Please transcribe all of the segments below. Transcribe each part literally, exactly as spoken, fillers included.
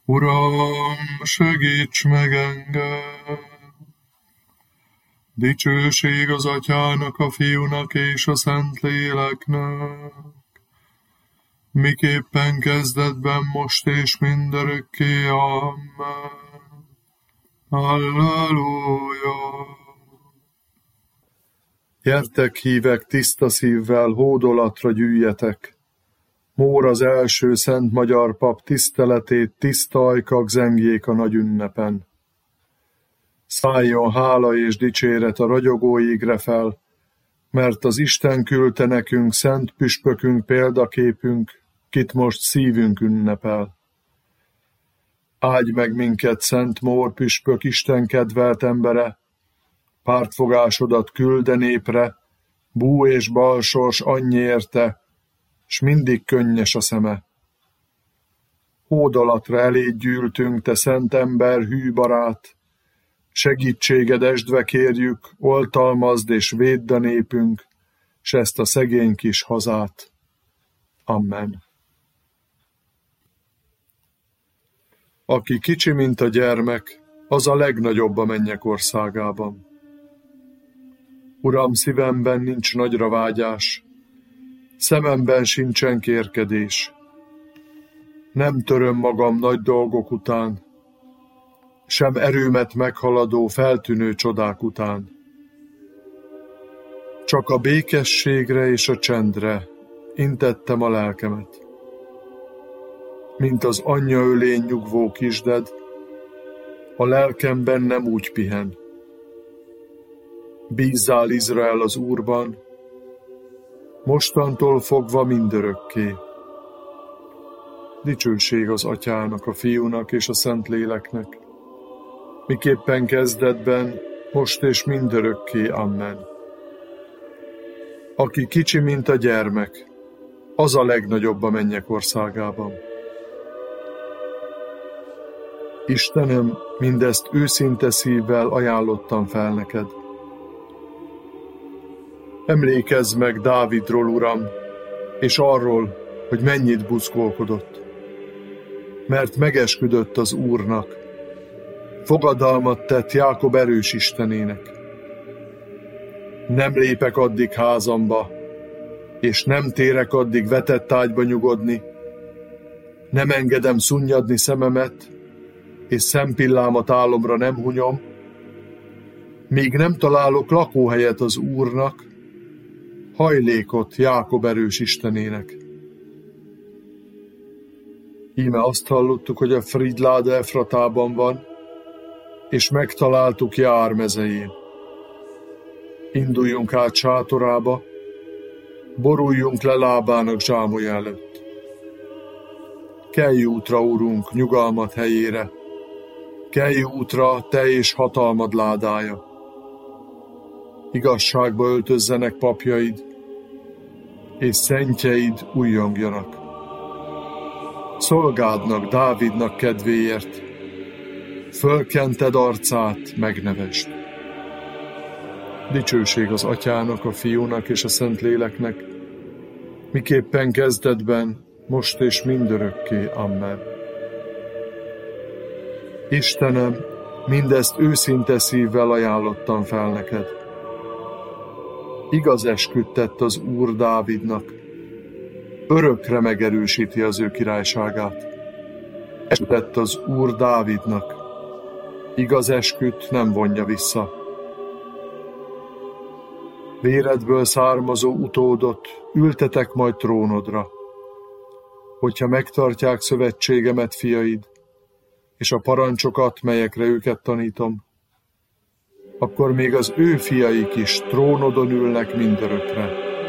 Uram, segíts meg engem! Dicsőség az Atyának, a Fiúnak és a Szentléleknek, miképpen kezdetben, most és mindörökké. Amen. Halleluja! Gyertek, hívek, tiszta szívvel, hódolatra gyűjjetek! Mór az első szent magyar pap tiszteletét, tiszta ajkak zengjék a nagy ünnepen. Szálljon hála és dicséret a ragyogó égre fel, mert az Isten küldte nekünk szent püspökünk, példaképünk, kit most szívünk ünnepel. Áldj meg minket, Szent Mór püspök, Isten kedvelt embere, pártfogásodat külde népre, bú és balsors annyi érte, s mindig könnyes a szeme. Hódolatra eléd gyűltünk, te szent ember, hű barát, segítséged esdve kérjük, oltalmazd és védd a népünk, s ezt a szegény kis hazát. Amen. Aki kicsi, mint a gyermek, az a legnagyobb a mennyek országában. Uram, szívemben nincs nagyra vágyás, szememben sincsen kérkedés. Nem töröm magam nagy dolgok után, sem erőmet meghaladó feltűnő csodák után. Csak a békességre és a csendre intettem a lelkemet. Mint az anyja ölén nyugvó kisded, a lelkemben nem úgy pihen. Bízzál, Izrael, az Úrban, mostantól fogva mindörökké. Dicsőség az Atyának, a Fiúnak és a Szentléleknek, miképpen kezdetben, most és mindörökké. Amen. Aki kicsi, mint a gyermek, az a legnagyobb a mennyek országában. Istenem, mindezt őszinte szívvel ajánlottam fel neked. Emlékezz meg Dávidról, Uram, és arról, hogy mennyit buzgolkodott. Mert megesküdött az Úrnak, fogadalmat tett Jákob erős Istenének. Nem lépek addig házamba, és nem térek addig vetett ágyba nyugodni. Nem engedem szunnyadni szememet, és szempillámat álomra nem hunyom, míg nem találok lakóhelyet az Úrnak, hajlékot Jákob erős Istenének. Íme azt hallottuk, hogy a Fridláda Efratában van, és megtaláltuk Jár mezején. Induljunk át sátorába, boruljunk le lábának zsámolya előtt. Kelj útra, Urunk, nyugalmat helyére, kelj útra, te és hatalmad ládája. Igazságba öltözzenek papjaid, és szentjeid újjongjanak. Szolgádnak, Dávidnak kedvéért, fölkented arcát, megnevesd. Dicsőség az Atyának, a Fiúnak és a Szentléleknek, miképpen kezdetben, most és mindörökké. Amen. Istenem, mindezt őszinte szívvel ajánlottam fel neked. Igaz esküt tett az Úr Dávidnak, örökre megerősíti az ő királyságát. Esküt tett az Úr Dávidnak, igaz esküt nem vonja vissza. Véredből származó utódot ültetek majd trónodra, hogyha megtartják szövetségemet fiaid, és a parancsokat, melyekre őket tanítom, akkor még az ő fiaik is trónodon ülnek mindörökre.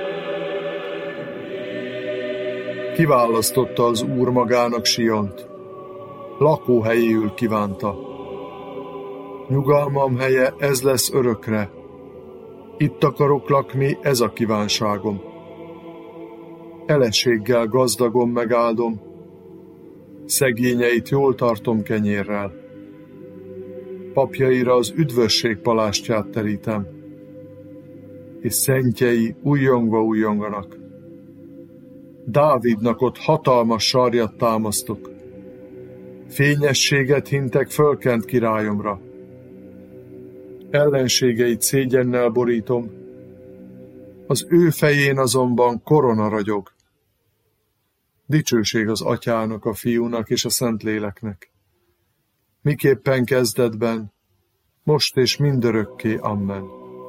Kiválasztotta az Úr magának Siont, lakóhelyéül kívánta. Nyugalmam helye, ez lesz örökre, itt akarok lakni, ez a kívánságom. Eleséggel gazdagon megáldom, szegényeit jól tartom kenyérrel. Papjaira az üdvösség palástját terítem, és szentjei újjongva újjonganak. Dávidnak ott hatalmas sarjat támasztok, Fényességet hintek fölkent királyomra. Ellenségeit szégyennel borítom, az ő fején azonban korona ragyog. Dicsőség az Atyának, a Fiúnak és a Szentléleknek. Miképpen kezdetben, most és mindörökké. Amen.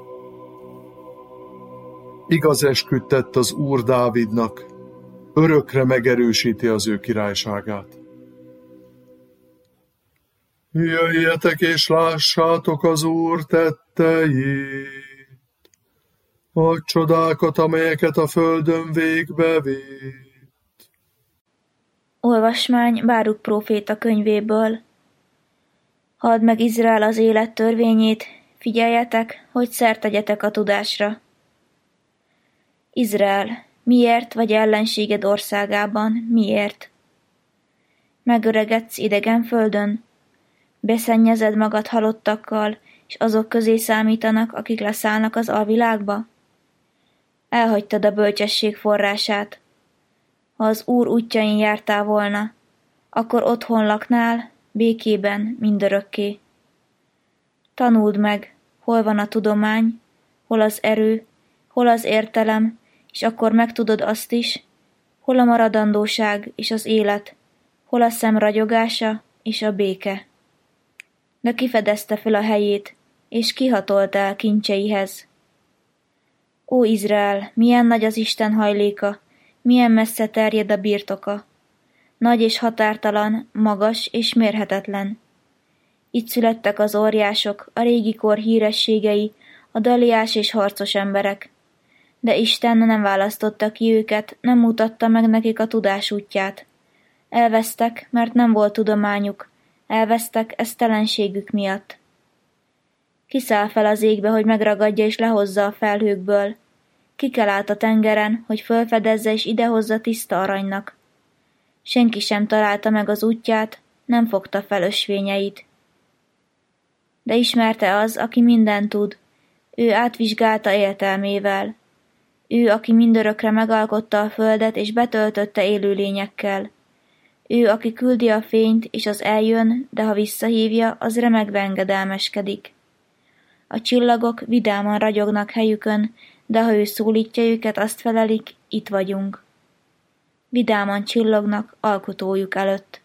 Igaz esküt tett az Úr Dávidnak, örökre megerősíti az ő királyságát. Jöjjetek és lássátok az Úr tetteit, a csodákat, amelyeket a földön végbe vitt. Olvasmány Báruk próféta könyvéből. Halld meg Izrael az élet törvényét, figyeljetek, hogy szert tegyetek a tudásra. Izrael, miért vagy ellenséged országában, miért? Megöregedsz idegen földön? Beszennyezed magad halottakkal, és azok közé számítanak, akik leszállnak az alvilágba? Elhagytad a bölcsesség forrását. Ha az Úr útjain jártál volna, akkor otthon laknál, békében mindörökké. Tanuld meg, hol van a tudomány, hol az erő, hol az értelem, és akkor megtudod azt is, hol a maradandóság és az élet, hol a szem ragyogása és a béke. De kifedezte föl a helyét, és kihatolt el kincseihez. Ó Izrael, milyen nagy az Isten hajléka, milyen messze terjed a birtoka. Nagy és határtalan, magas és mérhetetlen. Itt születtek az óriások, a régi kor hírességei, a daliás és harcos emberek. De Isten nem választotta ki őket, nem mutatta meg nekik a tudás útját. Elvesztek, mert nem volt tudományuk, elvesztek esztelenségük miatt. Kiszáll fel az égbe, hogy megragadja és lehozza a felhőkből. Kikel át a tengeren, hogy fölfedezze és idehozza tiszta aranynak. Senki sem találta meg az útját, nem fogta fel ösvényeit. De ismerte az, aki mindent tud. Ő átvizsgálta értelmével. Ő, aki mindörökre megalkotta a földet és betöltötte élőlényekkel. Ő, aki küldi a fényt, és az eljön, de ha visszahívja, az remegve engedelmeskedik. A csillagok vidáman ragyognak helyükön, de ha ő szólítja őket, azt felelik, itt vagyunk. Vidáman csillognak alkotójuk előtt.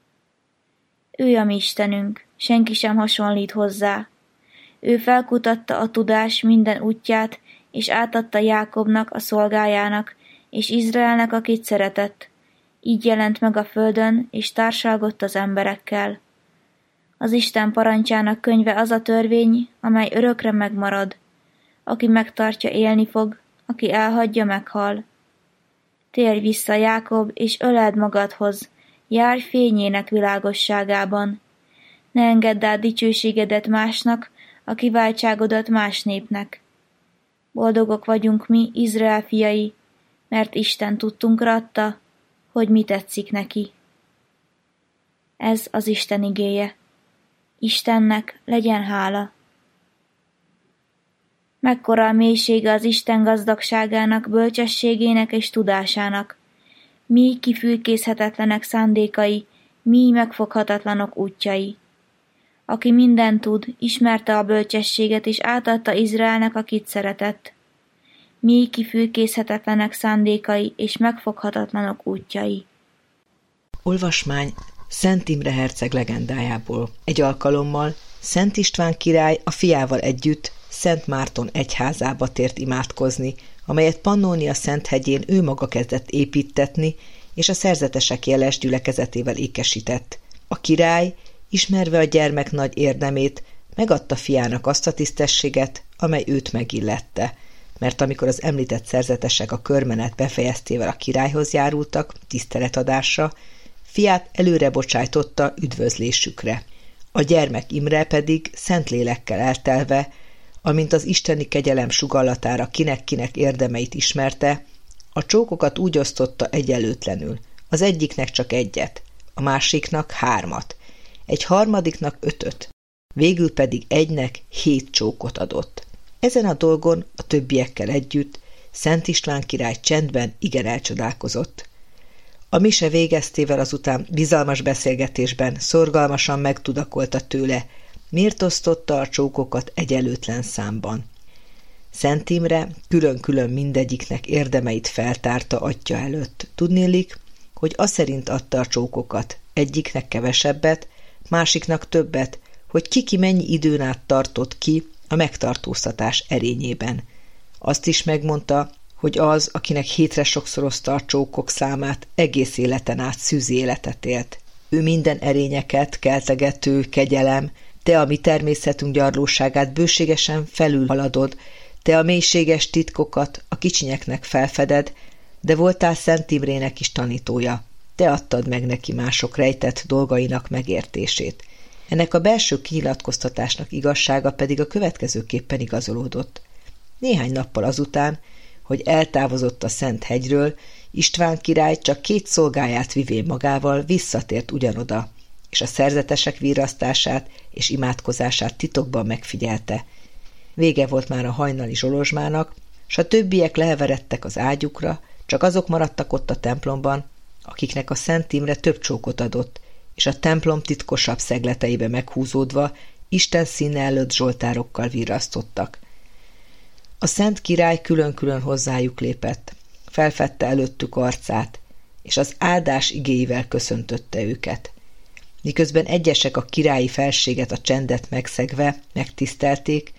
Ő a mi Istenünk, senki sem hasonlít hozzá. Ő felkutatta a tudás minden útját, és átadta Jákobnak, a szolgájának, és Izraelnek, akit szeretett. Így jelent meg a földön, és társalgott az emberekkel. Az Isten parancsának könyve az a törvény, amely örökre megmarad. Aki megtartja, élni fog, aki elhagyja, meghal. Térj vissza, Jákob, és öleld magadhoz, járj fényének világosságában. Ne engedd át dicsőségedet másnak, a kiváltságodat más népnek. Boldogok vagyunk mi, Izrael fiai, mert Isten tudtunkra adta, hogy mi tetszik neki. Ez az Isten igéje. Istennek legyen hála. Mekkora a mélysége az Isten gazdagságának, bölcsességének és tudásának. Mi kifülkészhetetlenek szándékai, mi megfoghatatlanok útjai. Aki mindent tud, ismerte a bölcsességet, és átadta Izraelnek, akit szeretett. Mi kifülkészhetetlenek szándékai, és megfoghatatlanok útjai. Olvasmány Szent Imre herceg legendájából. Egy alkalommal Szent István király a fiával együtt Szent Márton egyházába tért imádkozni, amelyet Pannónia Szenthegyén ő maga kezdett építtetni, és a szerzetesek jeles gyülekezetével ékesített. A király, ismerve a gyermek nagy érdemét, megadta fiának azt a tisztességet, amely őt megillette, mert amikor az említett szerzetesek a körmenet befejeztével a királyhoz járultak tiszteletadásra, fiát előre bocsájtotta üdvözlésükre. A gyermek Imre pedig Szentlélekkel eltelve, amint az isteni kegyelem sugallatára kinek-kinek érdemeit ismerte, a csókokat úgy osztotta egyenlőtlenül, az egyiknek csak egyet, a másiknak hármat, egy harmadiknak ötöt, végül pedig egynek hét csókot adott. Ezen a dolgon a többiekkel együtt Szent István király csendben igen elcsodálkozott. A mise végeztével azután bizalmas beszélgetésben szorgalmasan megtudakolta tőle, miért osztotta a csókokat egyelőtlen számban. Szent Imre külön-külön mindegyiknek érdemeit feltárta atya előtt. Tudnélik, hogy aszerint adta a csókokat, egyiknek kevesebbet, másiknak többet, hogy ki-ki mennyi időn át tartott ki a megtartóztatás erényében. Azt is megmondta, hogy az, akinek hétre sokszorozta a csókok számát, egész életen át szűzi életet élt. Ő minden erényeket, keltegető, kegyelem, te a mi természetünk gyarlóságát bőségesen felülhaladod, te a mélységes titkokat a kicsinyeknek felfeded, de voltál Szent Imrének is tanítója. Te adtad meg neki mások rejtett dolgainak megértését. Ennek a belső kinyilatkoztatásnak igazsága pedig a következőképpen igazolódott. Néhány nappal azután, hogy eltávozott a Szent hegyről, István király csak két szolgáját vivén magával visszatért ugyanoda, és a szerzetesek virrasztását és imádkozását titokban megfigyelte. Vége volt már a hajnali zsolozsmának, s a többiek leheveredtek az ágyukra, csak azok maradtak ott a templomban, akiknek a Szent Imre több csókot adott, és a templom titkosabb szegleteibe meghúzódva Isten színe előtt zsoltárokkal virrasztottak. A Szent Király külön-külön hozzájuk lépett, felfedte előttük arcát, és az áldás igéivel köszöntötte őket. Miközben egyesek a királyi felséget, a csendet megszegve megtisztelték,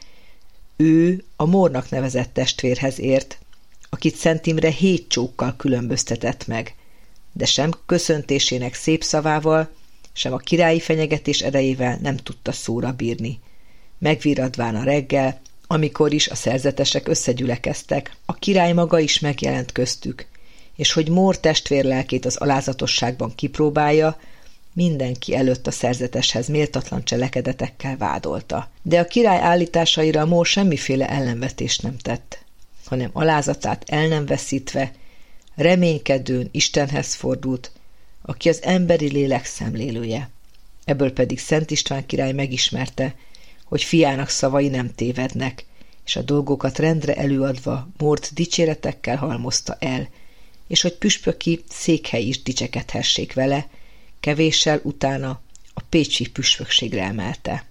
ő a Mórnak nevezett testvérhez ért, akit Szent Imre hét csókkal különböztetett meg, de sem köszöntésének szép szavával, sem a királyi fenyegetés erejével nem tudta szóra bírni. Megvirradván a reggel, amikor is a szerzetesek összegyülekeztek, a király maga is megjelent köztük, és hogy Mór testvérlelkét az alázatosságban kipróbálja, mindenki előtt a szerzeteshez méltatlan cselekedetekkel vádolta. De a király állításaira Mór semmiféle ellenvetést nem tett, hanem alázatát el nem veszítve, reménykedőn Istenhez fordult, aki az emberi lélek szemlélője. Ebből pedig Szent István király megismerte, hogy fiának szavai nem tévednek, és a dolgokat rendre előadva Mórt dicséretekkel halmozta el, és hogy püspöki székhely is dicsekedhessék vele, kevéssel utána a pécsi püspökségre emelte.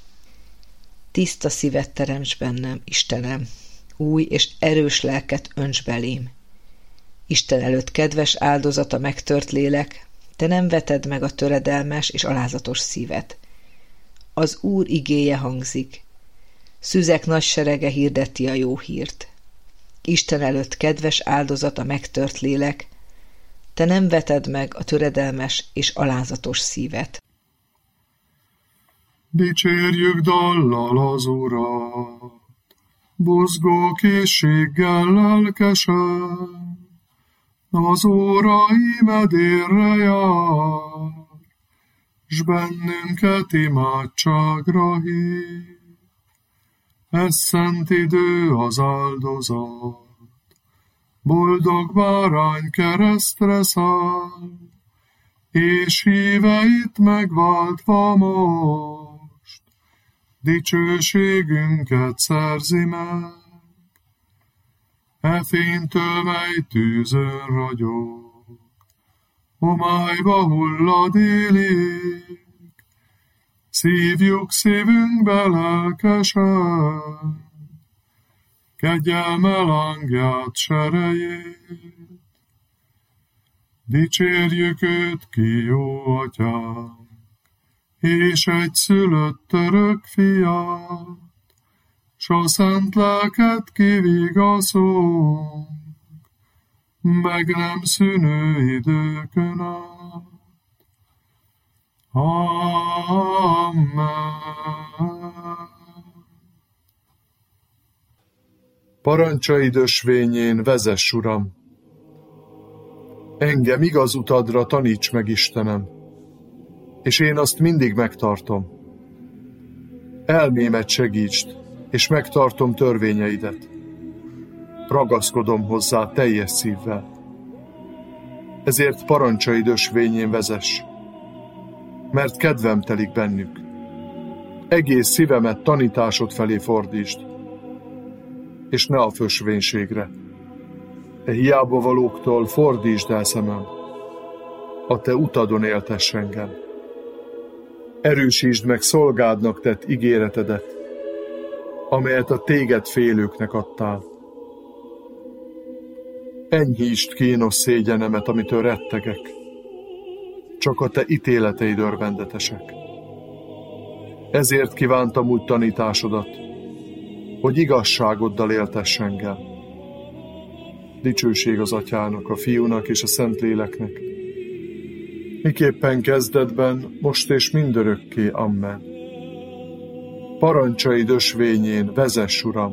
Tiszta szívet teremts bennem, Istenem, új és erős lelket önts belém. Isten előtt kedves áldozat a megtört lélek, te nem veted meg a töredelmes és alázatos szívet. Az Úr igéje hangzik, szüzek nagy serege hirdeti a jó hírt. Isten előtt kedves áldozat a megtört lélek, te nem veted meg a töredelmes és alázatos szívet. Dicsérjük dallal az Urat, buzgó készséggel lelkesen, az óra imedérre jár, s bennünket imádságra hív. Ez szent idő az áldozat, boldog bárány keresztre száll, és híveit megváltva most, dicsőségünket szerzi meg. E fénytől, mely tűzön ragyog, homályba hullad élik, szívjuk szívünkbe lelkesen, kegyelme lángját serejét. Dicsérjük őt, ki jó atyánk, és egy szülött örök fiát, s a szent lelket kivigaszunk, meg nem szűnő időkön át. Amen. Parancsaid ösvényén vezess, Uram! Engem igaz utadra taníts meg, Istenem, és én azt mindig megtartom. Elmémet segítsd, és megtartom törvényeidet. Ragaszkodom hozzá teljes szívvel. Ezért parancsaid ösvényén vezess, mert kedvem telik bennük. Egész szívemet tanításod felé fordítsd, és ne a fösvénységre. E hiába valóktól fordítsd el szemem, a te utadon éltess engem. Erősítsd meg szolgádnak tett ígéretedet, amelyet a téged félőknek adtál. Enyhítsd kínos szégyenemet, amitől rettegek. Csak a te ítéleteid örvendetesek. Ezért kívántam úgy tanításodat, hogy igazságoddal éltess engem. Dicsőség az Atyának, a Fiúnak és a Szentléleknek, miképpen kezdetben, most és mindörökké. Amen. Parancsaid ösvényén vezess, Uram!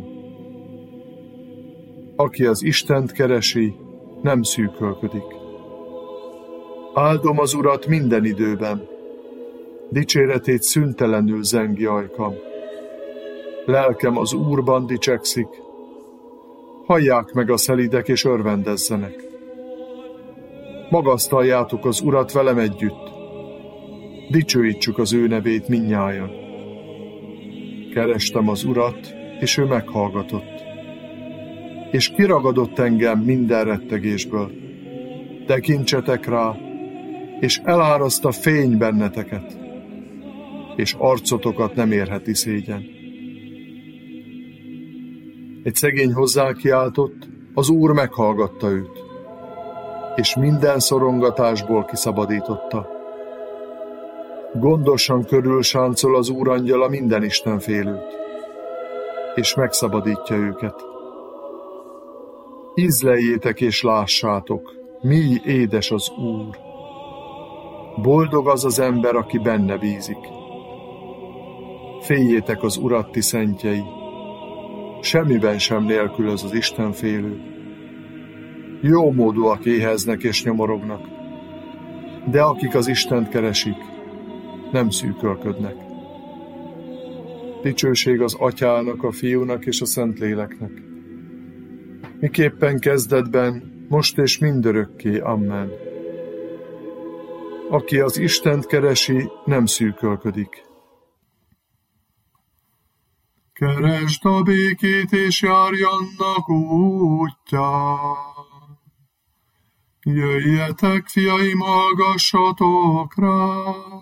Aki az Istent keresi, nem szűkölködik. Áldom az Urat minden időben, dicséretét szüntelenül zengi ajkam. Lelkem az Úrban dicsekszik, hallják meg a szelídek és örvendezzenek. Magasztaljátok az Urat velem együtt, dicsőítsük az ő nevét mindnyájan. Kerestem az Urat, és ő meghallgatott, és kiragadott engem minden rettegésből. Tekintsetek rá, és eláraszta fény benneteket, és arcotokat nem érheti szégyen. Egy szegény hozzá kiáltott, az Úr meghallgatta őt, és minden szorongatásból kiszabadította. Gondosan körül sáncol az Úr angyala minden istenfélőt, és megszabadítja őket. Ízleljétek és lássátok, mi édes az Úr. Boldog az az ember, aki benne bízik. Féljétek az Urat, ti szentjei, semmiben sem nélkülöz az istenfélő. Jómódúak éheznek és nyomorognak, de akik az Istent keresik, nem szűkölködnek. Dicsőség az Atyának, a Fiúnak és a Szentléleknek, miképpen kezdetben, most és mindörökké. Amen. Aki az Istent keresi, nem szűkölködik. Keresd a békét, és járj annak útján. Jöjjetek, fiaim, hallgassatok rá.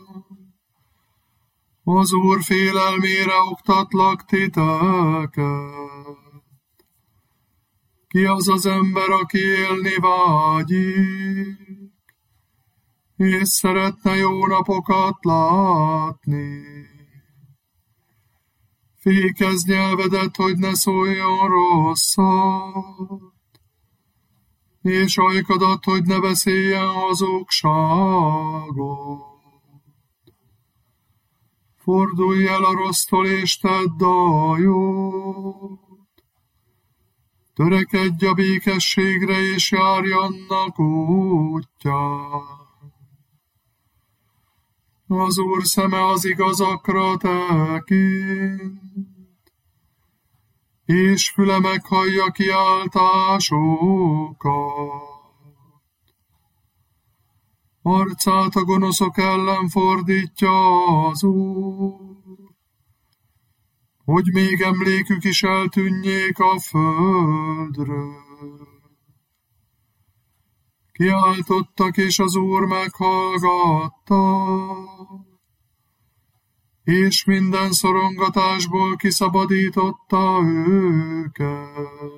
Az Úr félelmére oktatlak titeket. Ki az az ember, aki élni vágyik, és szeretne jó napokat látni? Fékezd nyelvedet, hogy ne szóljon rosszat, és ajkadat, hogy ne beszéljen hazugságot. Fordulj el a rossztól, és tedd a jót. Törekedj a békességre, és járj annak útján. Az Úr szeme az igazakra tekint, és füle meghallja kiáltásokat. Arcát a gonoszok ellen fordítja az Úr, hogy még emlékük is eltűnjék a földről. Kiáltottak, és az Úr meghallgatta, és minden szorongatásból kiszabadította őket.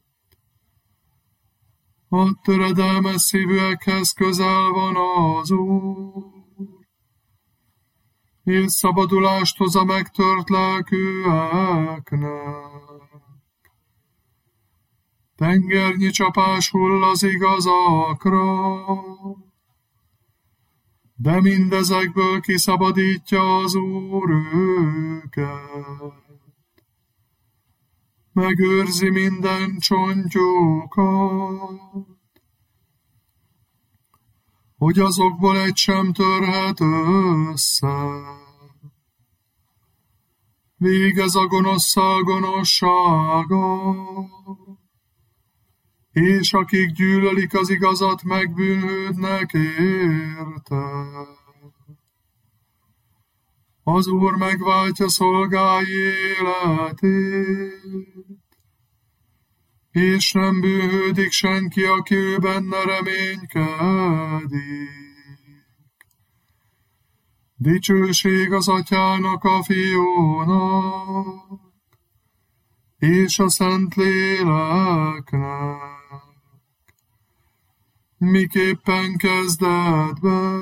A töredelmes szívűekhez közel van az Úr, és szabadulást hoz a megtört lelkűeknek. Tengernyi csapás hull az igazakra, de mindezekből kiszabadítja az Úr őket. Megőrzi minden csontjukat, hogy azokból egy sem törhet össze. Végez a gonoszszal gonoszsága, és akik gyűlölik az igazat, megbűnhődnek érte. Az Úr megváltja szolgái életét, és nem bűnhődik senki, aki ő benne reménykedik. Dicsőség az Atyának, a Fiúnak, és a Szentléleknek, miképpen kezdetben,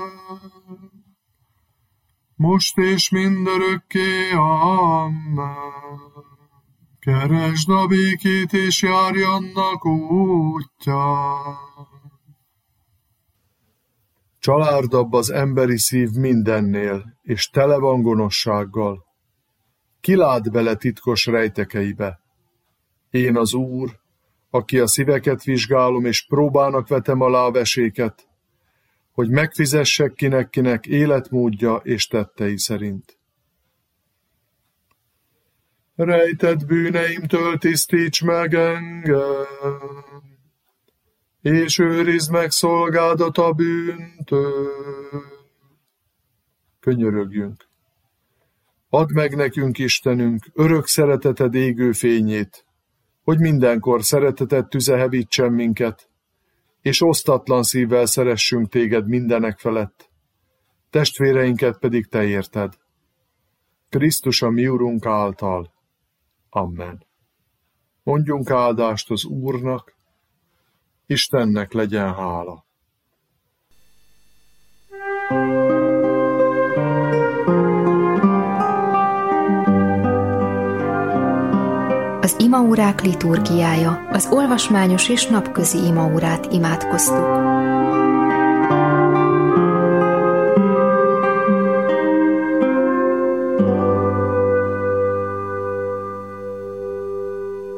most és mindörökké, amen. Keresd a békét, és járj annak útján. Csalárdabb az emberi szív mindennél, és tele van gonoszsággal. Ki lát bele titkos rejtekeibe? Én az Úr, aki a szíveket vizsgálom, és próbának vetem alá a veséket, hogy megfizessek kinek-kinek életmódja és tettei szerint. Rejtett bűneimtől tisztíts meg engem, és őrizd meg szolgádat a bűntől. Könyörögjünk. Add meg nekünk, Istenünk, örök szereteted égő fényét, hogy mindenkor szereteted tüze hevítsen minket, és osztatlan szívvel szeressünk téged mindenek felett, testvéreinket pedig te érted. Krisztus a mi Urunk által. Amen. Mondjunk áldást az Úrnak, Istennek legyen hála. Az imaórák liturgiája, az olvasmányos és napközi imaórát imádkoztuk.